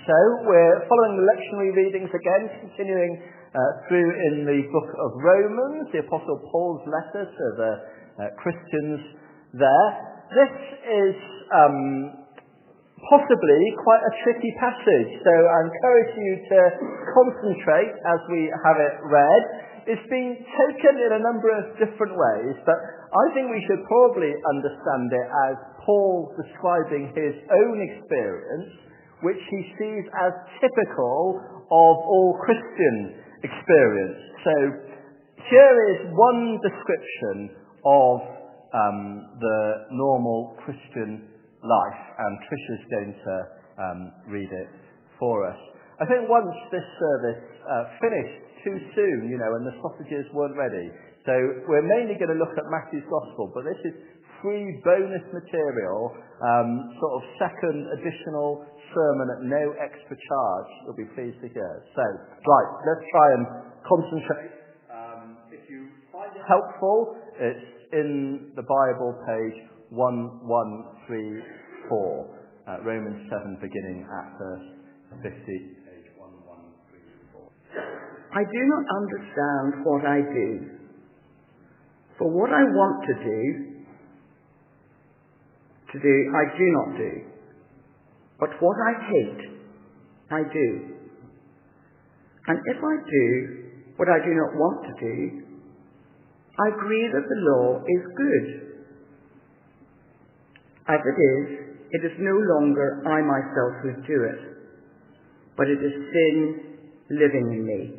So we're following the lectionary readings again, continuing through in the book of Romans, the Apostle Paul's letter to the Christians there. This is possibly quite a tricky passage, so I encourage you to concentrate as we have it read. It's been taken in a number of different ways, but I think we should probably understand it as Paul describing his own experience, which he sees as typical of all Christian experience. So here is one description of the normal Christian life, and Trisha's going to read it for us. I think once this service finished too soon, and the sausages weren't ready. So we're mainly going to look at Matthew's Gospel, but this is free bonus material, sort of second additional sermon at no extra charge. You'll be pleased to hear. So, right, let's try and concentrate. If you find it helpful, it's in the Bible, page 1134, Romans 7, beginning at verse 50, page 1134. I do not understand what I do. For what I want to do, I do not do. But what I hate, I do. And if I do what I do not want to do, I agree that the law is good. As it is no longer I myself who do it, but it is sin living in me.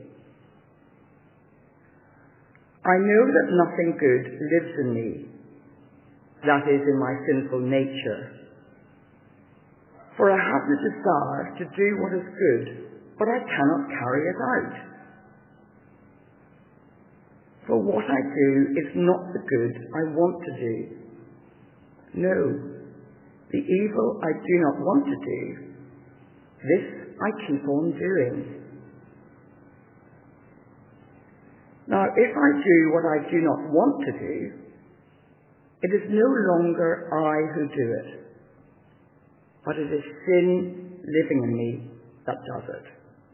I know that nothing good lives in me, that is, in my sinful nature. For I have the desire to do what is good, but I cannot carry it out. For what I do is not the good I want to do. No, the evil I do not want to do, this I keep on doing. Now, if I do what I do not want to do, it is no longer I who do it, but it is sin living in me that does it.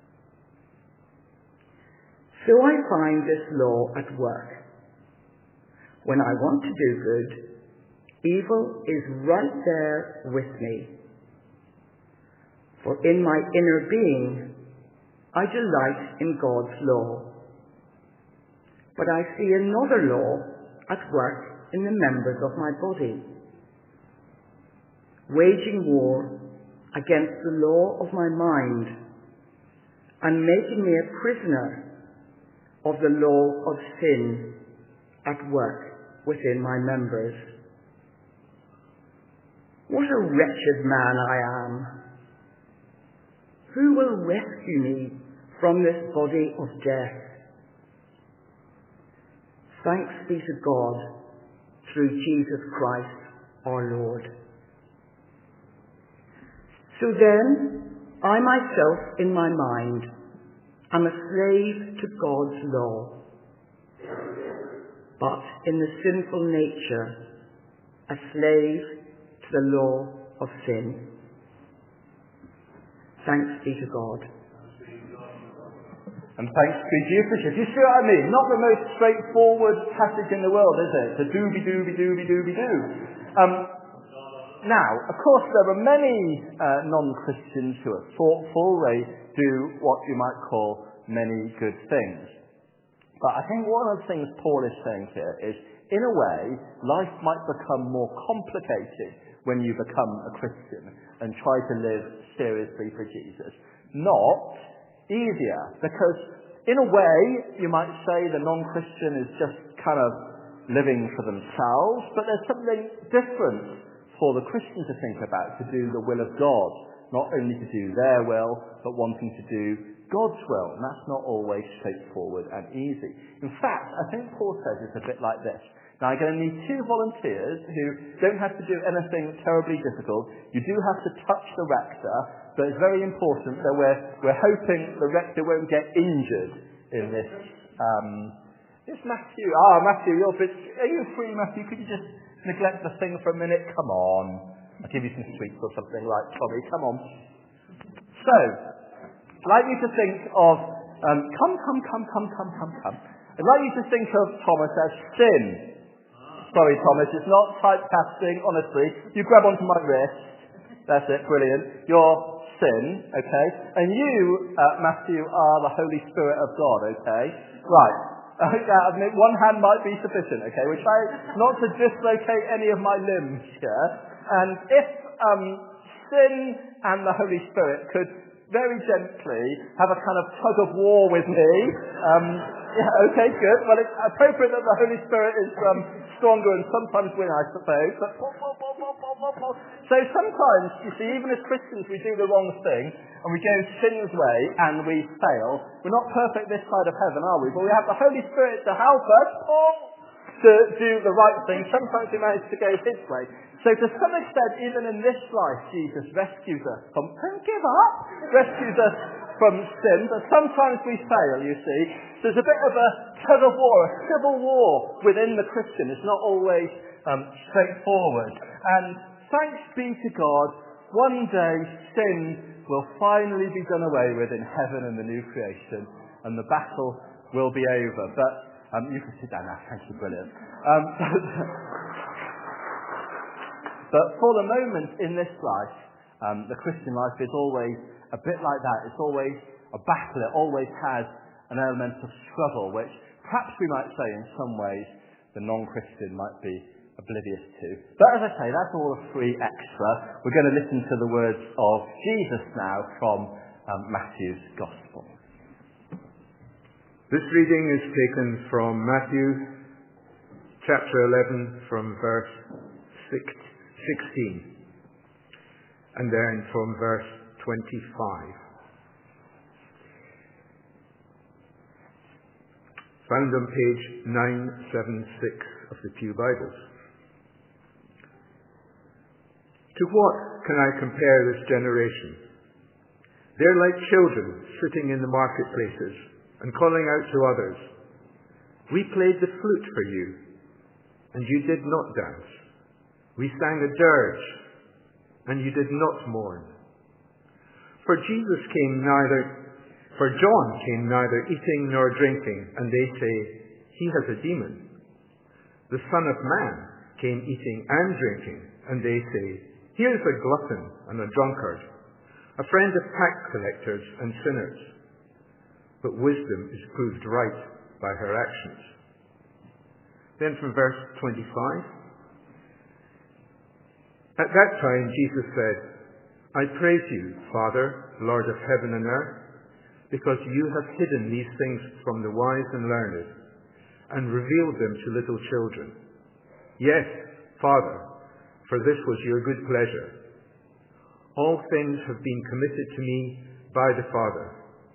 So I find this law at work. When I want to do good, evil is right there with me. For in my inner being, I delight in God's law. But I see another law at work in the members of my body, waging war against the law of my mind and making me a prisoner of the law of sin at work within my members. What a wretched man I am! Who will rescue me from this body of death? Thanks be to God through Jesus Christ our Lord. So then, I myself in my mind am a slave to God's law, but in the sinful nature, a slave to the law of sin. Thanks be to God. And thanks be to you, Bishop. You see what I mean? Not the most straightforward passage in the world, is it? The doobie-doobie-doobie-doobie-doo. Now, of course, there are many non-Christians who are thoughtful. They do what you might call many good things. But I think one of the things Paul is saying here is, in a way, life might become more complicated when you become a Christian and try to live seriously for Jesus. Not easier, because in a way you might say the non-Christian is just kind of living for themselves, but there's something different for the Christian to think about, to do the will of God, not only to do their will, but wanting to do God's will, and that's not always straightforward and easy. In fact, I think Paul says it's a bit like this. Now, I'm going to need 2 volunteers who don't have to do anything terribly difficult. You do have to touch the rector, but it's very important that we're hoping the rector won't get injured in this. It's Matthew. Matthew, are you free, Matthew? Could you just neglect the thing for a minute? Come on. I'll give you some sweets or something like Tommy. Come on. So, I'd like you to think of, come. I'd like you to think of Thomas as sin. Sorry, Thomas, it's not typecasting, honestly. You grab onto my wrist. That's it, brilliant. You're sin, okay? And you, Matthew, are the Holy Spirit of God, okay? Right. I mean, one hand might be sufficient, okay? We try not to dislocate any of my limbs here. And if sin and the Holy Spirit could very gently have a kind of tug of war with me. Yeah, okay, good. Well, it's appropriate that the Holy Spirit is stronger and sometimes win, I suppose. But so sometimes, you see, even as Christians, we do the wrong thing and we go sin's way and we fail. We're not perfect this side of heaven, are we? But we have the Holy Spirit to help us to do the right thing. Sometimes we manage to go his way. So to some extent, even in this life, Jesus rescues us from, don't give up, rescues us from sin. But sometimes we fail, you see. There's a bit of a tug of war, a civil war within the Christian. It's not always straightforward. And thanks be to God, one day sin will finally be done away with in heaven and the new creation. And the battle will be over. But you can sit down now. Thank you, brilliant. But for the moment in this life, the Christian life is always a bit like that. It's always a battle. It always has an element of struggle, which perhaps we might say in some ways the non-Christian might be oblivious to. But as I say, that's all a free extra. We're going to listen to the words of Jesus now from Matthew's Gospel. This reading is taken from Matthew chapter 11 from verse 16 and then from verse 25. Found on page 976 of the Pew Bibles. To what can I compare this generation? They're like children sitting in the marketplaces and calling out to others, "We played the flute for you, and you did not dance. We sang a dirge, and you did not mourn." For John came neither eating nor drinking, and they say, "He has a demon." The Son of Man came eating and drinking, and they say, "Here's a glutton and a drunkard, a friend of tax collectors and sinners." But wisdom is proved right by her actions. Then from verse 25. At that time Jesus said, "I praise you, Father, Lord of heaven and earth, because you have hidden these things from the wise and learned and revealed them to little children. Yes, Father, for this was your good pleasure. All things have been committed to me by the Father.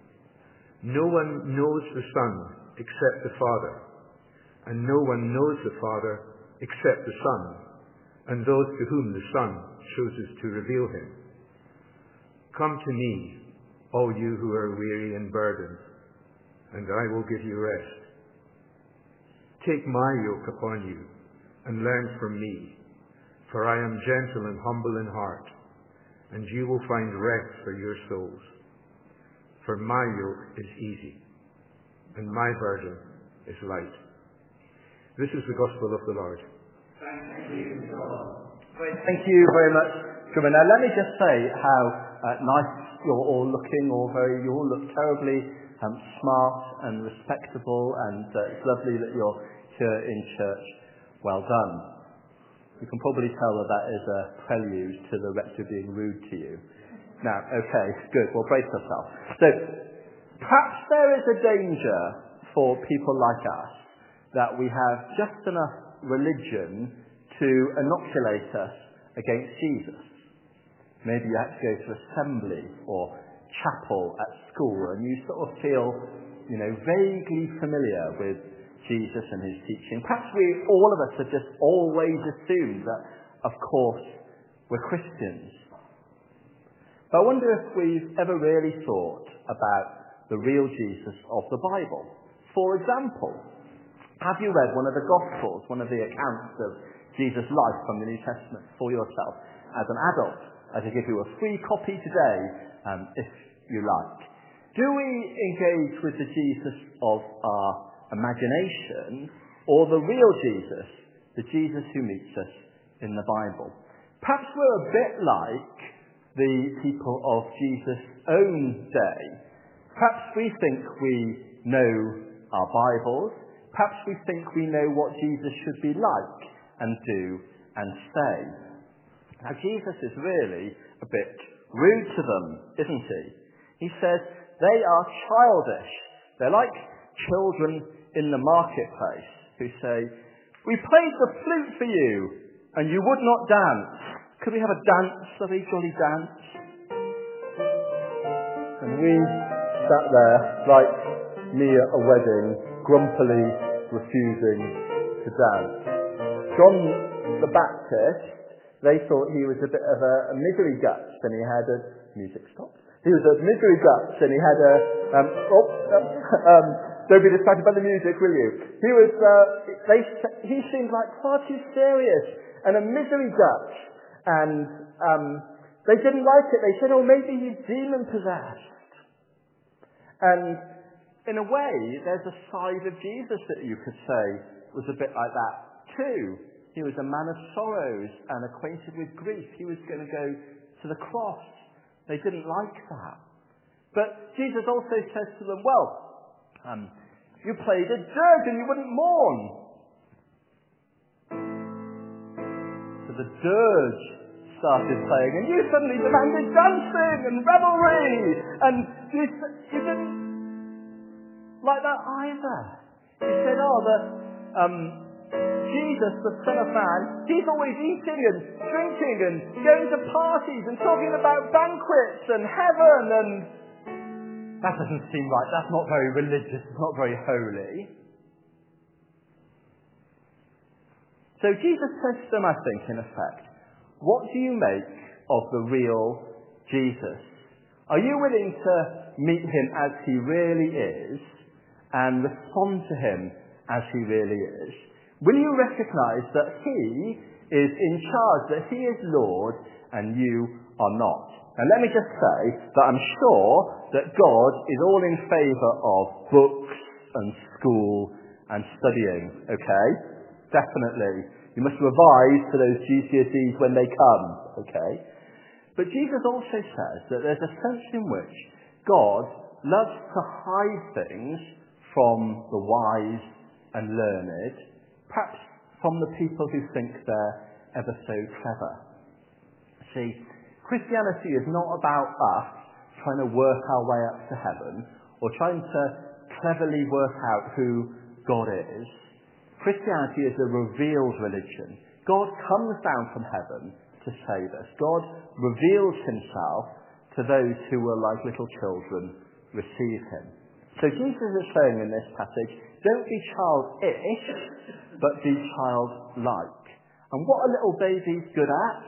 No one knows the Son except the Father, and no one knows the Father except the Son, and those to whom the Son chooses to reveal him. Come to me, all you who are weary and burdened, and I will give you rest. Take my yoke upon you and learn from me, for I am gentle and humble in heart, and you will find rest for your souls. For my yoke is easy, and my burden is light." This is the gospel of the Lord. Thank you, God. Thank you very much, Truman. Now let me just say how nice you're all looking, you all look terribly smart and respectable, and it's lovely that you're here in church. Well done. You can probably tell that is a prelude to the rector being rude to you. Now, okay, good, well brace yourself. So, perhaps there is a danger for people like us that we have just enough religion to inoculate us against Jesus. Maybe you have to go to assembly or chapel at school and you sort of feel, vaguely familiar with Jesus and his teaching. Perhaps all of us have just always assumed that, of course, we're Christians. But I wonder if we've ever really thought about the real Jesus of the Bible. For example, have you read one of the Gospels, one of the accounts of Jesus' life from the New Testament for yourself as an adult? I could give you a free copy today if you like? Do we engage with the Jesus of our imagination, or the real Jesus, the Jesus who meets us in the Bible? Perhaps we're a bit like the people of Jesus' own day. Perhaps we think we know our Bibles. Perhaps we think we know what Jesus should be like and do and say. Now, Jesus is really a bit rude to them, isn't he? He says they are childish. They're like children in the marketplace who say, "We played the flute for you, and you would not dance. Could we have a dance, a very jolly dance?" And we sat there like me at a wedding, grumpily refusing to dance. John the Baptist, they thought he was a bit of a misery guts, and he had a... Music stopped. He was a misery guts, and he had a... don't be distracted by the music, will you? He was... he seemed like far too serious, and a misery guts. And they didn't like it. They said, "Oh, maybe he's demon-possessed." And in a way, there's a side of Jesus that you could say was a bit like that too. He was a man of sorrows and acquainted with grief. He was going to go to the cross. They didn't like that. But Jesus also says to them, "Well, you played a dirge and you wouldn't mourn." So the dirge started playing, and you suddenly demanded dancing and revelry, and you didn't like that either. You said, Jesus, the Son of Man, he's always eating and drinking and going to parties and talking about banquets and heaven, and that doesn't seem right. That's not very religious. It's not very holy. So Jesus says to them, I think, in effect, what do you make of the real Jesus? Are you willing to meet him as he really is and respond to him as he really is? Will you recognize that he is in charge, that he is Lord and you are not? And let me just say that I'm sure that God is all in favour of books and school and studying, okay? Definitely. You must revise for those GCSEs when they come, okay? But Jesus also says that there's a sense in which God loves to hide things from the wise and learned, perhaps from the people who think they're ever so clever. See, Christianity is not about us trying to work our way up to heaven or trying to cleverly work out who God is. Christianity is a revealed religion. God comes down from heaven to save us. God reveals himself to those who will, like little children, receive him. So Jesus is saying in this passage, don't be childish, but be childlike. And what are little babies good at?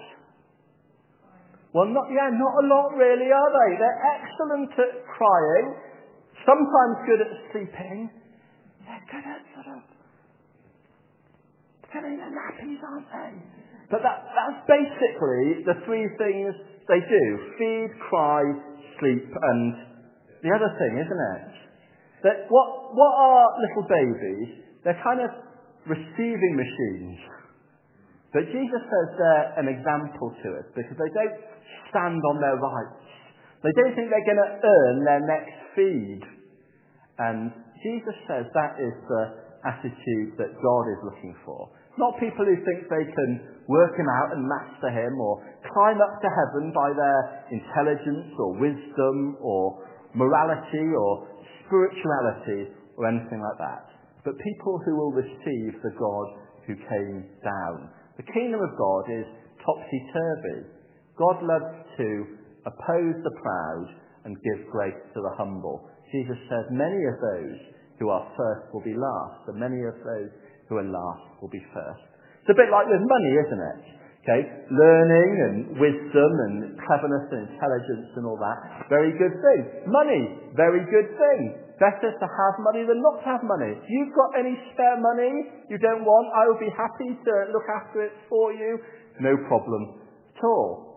Well, not a lot really, are they? They're excellent at crying, sometimes good at sleeping. They're good at sort of filling their nappies, aren't they? But that's basically the three things they do. Feed, cry, sleep, and the other thing, isn't it? That what are little babies? They're kind of receiving machines. But Jesus says they're an example to us because they don't stand on their rights. They don't think they're going to earn their next feed. And Jesus says that is the attitude that God is looking for. Not people who think they can work him out and master him or climb up to heaven by their intelligence or wisdom or morality or spirituality or anything like that. But people who will receive the God who came down. The kingdom of God is topsy-turvy. God loves to oppose the proud and give grace to the humble. Jesus says many of those who are first will be last, and many of those who are last will be first. It's a bit like with money, isn't it? Okay, learning and wisdom and cleverness and intelligence and all that, very good thing. Money, very good thing. Better to have money than not to have money. If you've got any spare money you don't want, I will be happy to look after it for you. No problem at all.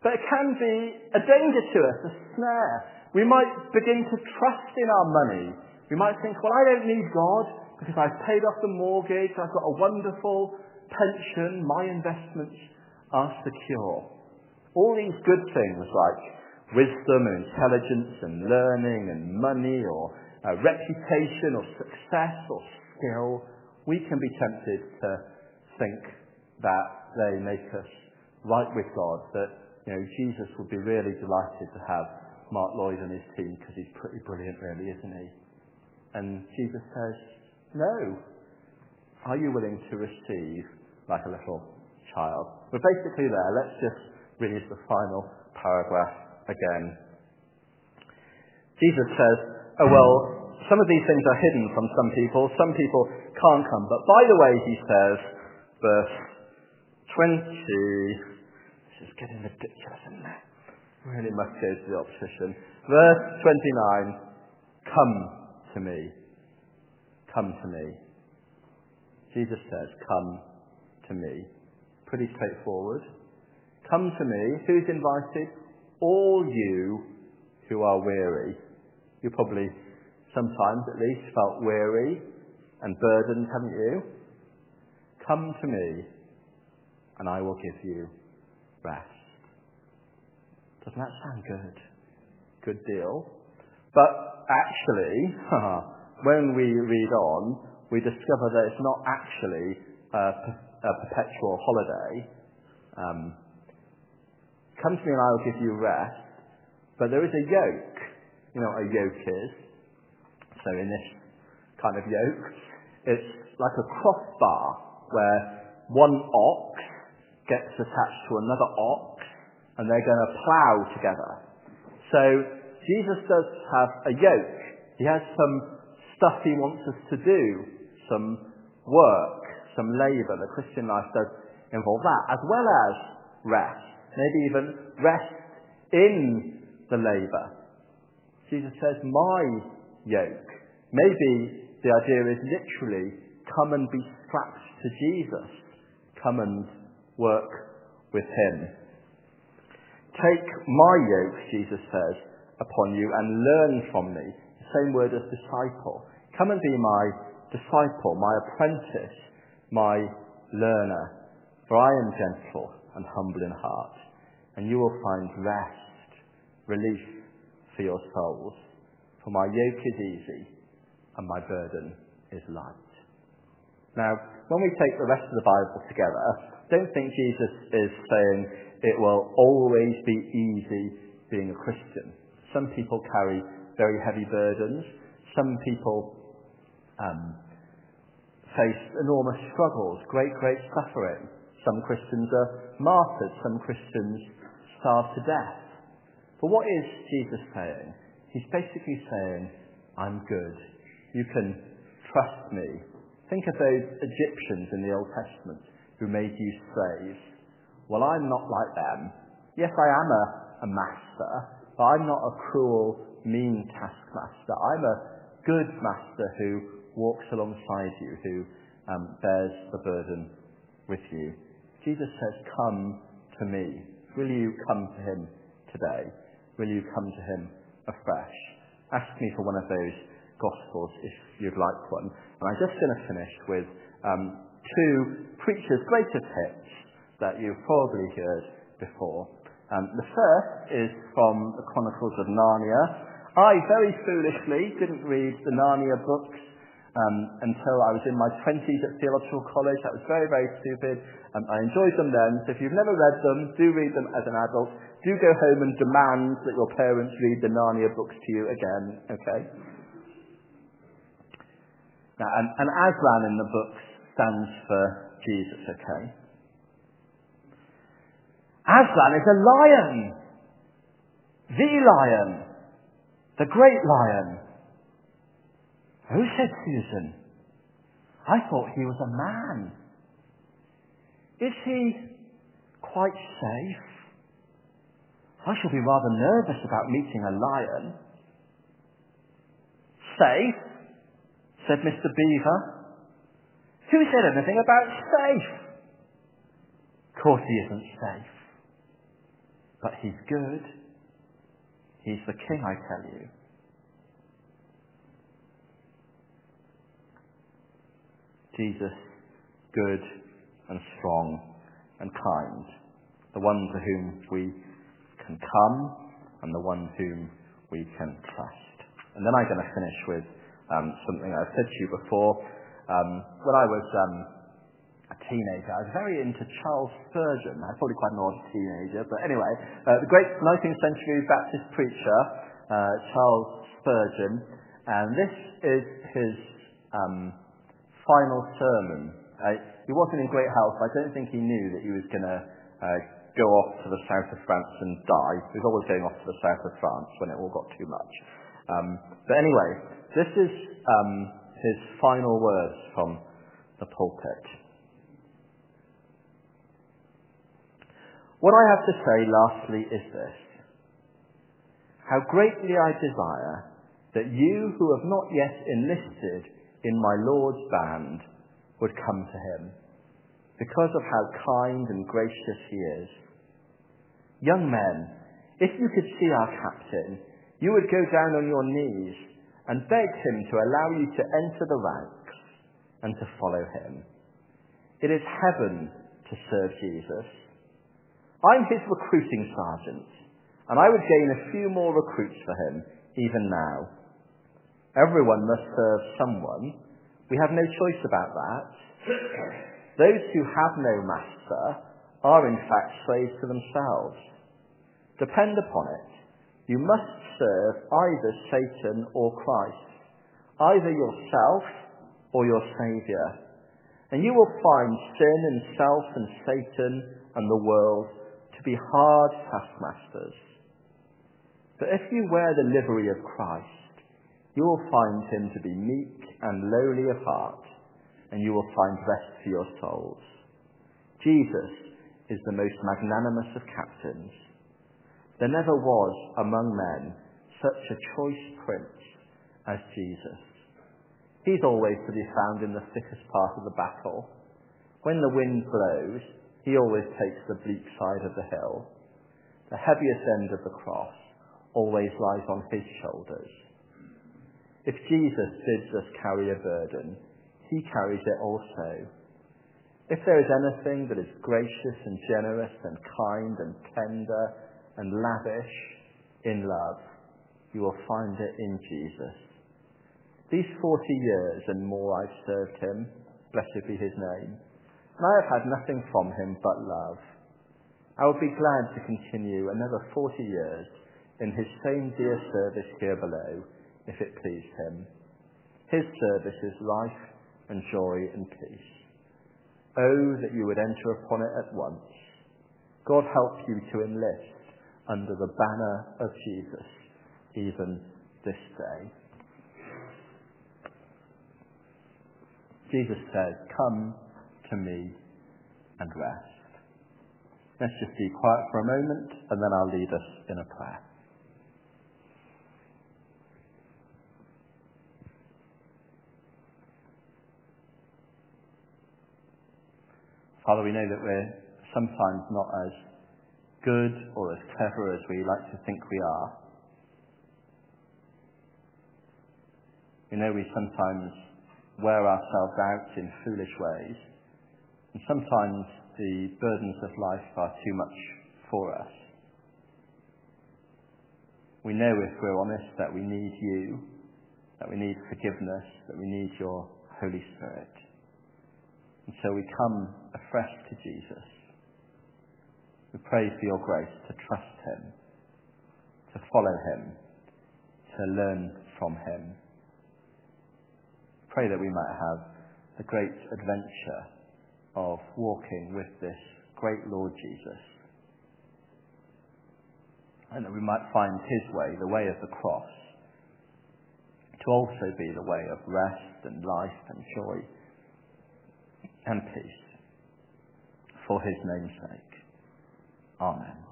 But it can be a danger to us, a snare. We might begin to trust in our money. We might think, well, I don't need God because I've paid off the mortgage, I've got a wonderful pension, my investments are secure. All these good things like wisdom and intelligence and learning and money or reputation or success or skill, we can be tempted to think that they make us right with God, that Jesus would be really delighted to have Mark Lloyd on his team because he's pretty brilliant really, isn't he? And Jesus says, no. Are you willing to receive like a little child? We're basically there. Let's just read the final paragraph again. Jesus says, oh well, some of these things are hidden from some people can't come. But by the way, he says, verse 20, this is getting ridiculous, isn't it? Really must go to the opposition. Verse 29, come to me. Come to me. Jesus says, come to me. Pretty straightforward. Come to me. Who's invited? All you who are weary. You probably, sometimes at least, felt weary and burdened, haven't you? Come to me, and I will give you rest. Doesn't that sound good? Good deal. But actually, when we read on, we discover that it's not actually a perpetual holiday. Come to me and I will give you rest. But there is a yoke. You know what a yoke is? So in this kind of yoke, it's like a crossbar where one ox gets attached to another ox and they're going to plough together. So Jesus does have a yoke. He has some stuff he wants us to do, some work, some labour. The Christian life does involve that, as well as rest. Maybe even rest in the labour. Jesus says, my yoke. Maybe the idea is literally, come and be strapped to Jesus. Come and work with him. Take my yoke, Jesus says, upon you and learn from me. The same word as disciple. Come and be my disciple, my apprentice, my learner. For I am gentle and humble in heart, and you will find rest, relief for your souls. For my yoke is easy and my burden is light. Now, when we take the rest of the Bible together, don't think Jesus is saying it will always be easy being a Christian. Some people carry very heavy burdens. Some people face enormous struggles, great suffering. Some Christians are martyred. Some Christians starve to death. But what is Jesus saying? He's basically saying, I'm good. You can trust me. Think of those Egyptians in the Old Testament who made you slaves. Well, I'm not like them. Yes, I am a master, but I'm not a cruel, mean taskmaster. I'm a good master who walks alongside you, who bears the burden with you. Jesus says, come to me. Will you come to him today? Will you come to him afresh? Ask me for one of those Gospels if you'd like one. And I'm just going to finish with two preachers' greatest hits that you've probably heard before. The first is from the Chronicles of Narnia. I very foolishly didn't read the Narnia books until I was in my 20s at theological college. That was very stupid. I enjoyed them then. So if you've never read them, do read them as an adult. Do go home and demand that your parents read the Narnia books to you again, okay? Now, and Aslan in the books stands for Jesus, okay? Aslan is a lion. The lion. The great lion. Who said Susan? I thought he was a man. Is he quite safe? I shall be rather nervous about meeting a lion. Safe? Said Mr. Beaver. Who said anything about safe? Of course he isn't safe. But he's good. He's the King, I tell you. Jesus, good and strong and kind, the one to whom we can come and the one whom we can trust. And then I'm going to finish with something I've said to you before. When I was a teenager, I was very into Charles Spurgeon. I was probably quite an odd teenager, but anyway, the great 19th century Baptist preacher, Charles Spurgeon, and this is his final sermon. He wasn't in great health. I don't think he knew that he was going to go off to the south of France and die. He was always going off to the south of France when it all got too much. But anyway, this is his final words from the pulpit. What I have to say lastly is this: how greatly I desire that you who have not yet enlisted in my Lord's band would come to him, because of how kind and gracious he is. Young men, if you could see our captain, you would go down on your knees and beg him to allow you to enter the ranks and to follow him. It is heaven to serve Jesus. I'm his recruiting sergeant, and I would gain a few more recruits for him even now. Everyone must serve someone. We have no choice about that. Those who have no master are in fact slaves to themselves. Depend upon it, you must serve either Satan or Christ, either yourself or your Saviour. And you will find sin and self and Satan and the world to be hard taskmasters. But if you wear the livery of Christ, you will find him to be meek and lowly of heart, and you will find rest for your souls. Jesus is the most magnanimous of captains. There never was among men such a choice prince as Jesus. He's always to be found in the thickest part of the battle. When the wind blows, he always takes the bleak side of the hill. The heaviest end of the cross always lies on his shoulders. If Jesus bids us carry a burden, he carries it also. If there is anything that is gracious and generous and kind and tender and lavish in love, you will find it in Jesus. These 40 years and more I've served him, blessed be his name, and I have had nothing from him but love. I would be glad to continue another 40 years in his same dear service here below, if it pleased him. His service is life and joy and peace. Oh, that you would enter upon it at once. God help you to enlist under the banner of Jesus, even this day. Jesus says, "Come to me and rest." Let's just be quiet for a moment, and then I'll lead us in a prayer. Father, we know that we're sometimes not as good or as clever as we like to think we are. We know we sometimes wear ourselves out in foolish ways, and sometimes the burdens of life are too much for us. We know, if we're honest, that we need you, that we need forgiveness, that we need your Holy Spirit. And so we come afresh to Jesus. We pray for your grace to trust him, to follow him, to learn from him. Pray that we might have the great adventure of walking with this great Lord Jesus, and that we might find his way, the way of the cross, to also be the way of rest and life and joy and peace, for his name's sake. Amen.